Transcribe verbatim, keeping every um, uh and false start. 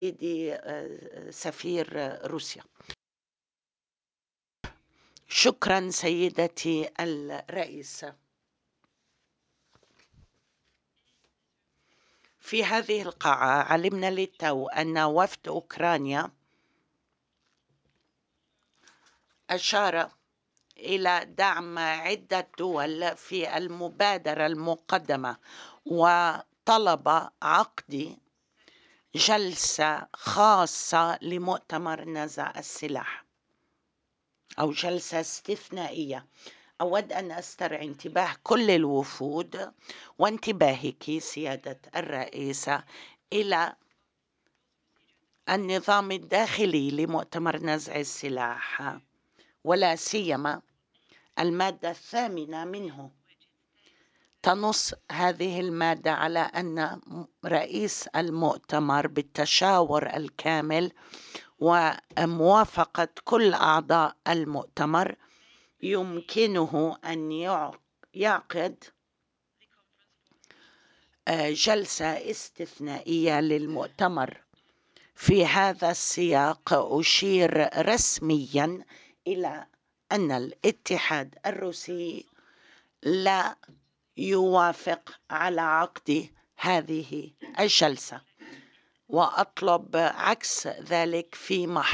سيدي سفير روسيا. شكرا سيدتي الرئيسة. في هذه القاعة علمنا للتو أن وفد أوكرانيا أشار إلى دعم عدة دول في المبادرة المقدمة وطلب عقد جلسة خاصة لمؤتمر نزع السلاح أو جلسة استثنائية. أود أن أسترعي انتباه كل الوفود وانتباهك سيادة الرئيسة إلى النظام الداخلي لمؤتمر نزع السلاح، ولا سيما المادة الثامنة منه. تنص هذه المادة على أن رئيس المؤتمر بالتشاور الكامل وموافقة كل أعضاء المؤتمر يمكنه أن يعقد جلسة استثنائية للمؤتمر. في هذا السياق أشير رسميا إلى أن الاتحاد الروسي لا يوافق على عقد هذه الجلسة، وأطلب عكس ذلك في محل